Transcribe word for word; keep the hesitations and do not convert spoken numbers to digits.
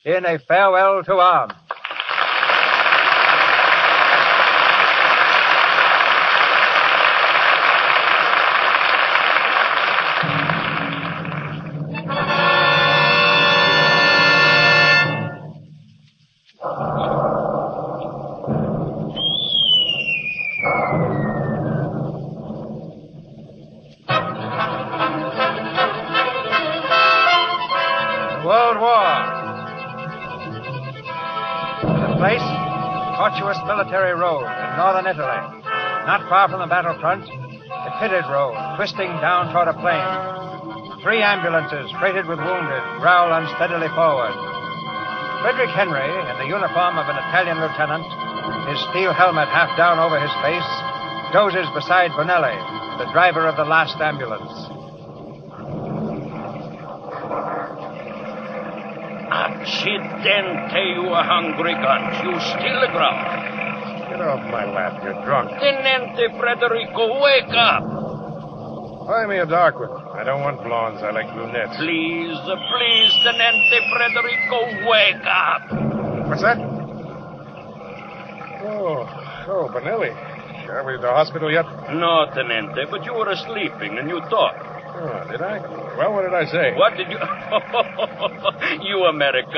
in a farewell to arms. World War. The place, tortuous military road in northern Italy. Not far from the battlefront, a pitted road twisting down toward a plain. Three ambulances freighted with wounded growl unsteadily forward. Frederick Henry, in the uniform of an Italian lieutenant, his steel helmet half down over his face, dozes beside Bonelli, the driver of the last ambulance. Accidente, you hungry guns. You still growl. Get off my lap. You're drunk. Tenente Frederico, wake up. Buy me a dark one. I don't want blondes. I like brunettes. Please, please, Tenente Frederico, wake up. What's that? Oh, oh, Bonelli. Are we at the hospital yet? No, Tenente, but you were sleeping and you talked. Oh, did I? Well, what did I say? What did you... you American.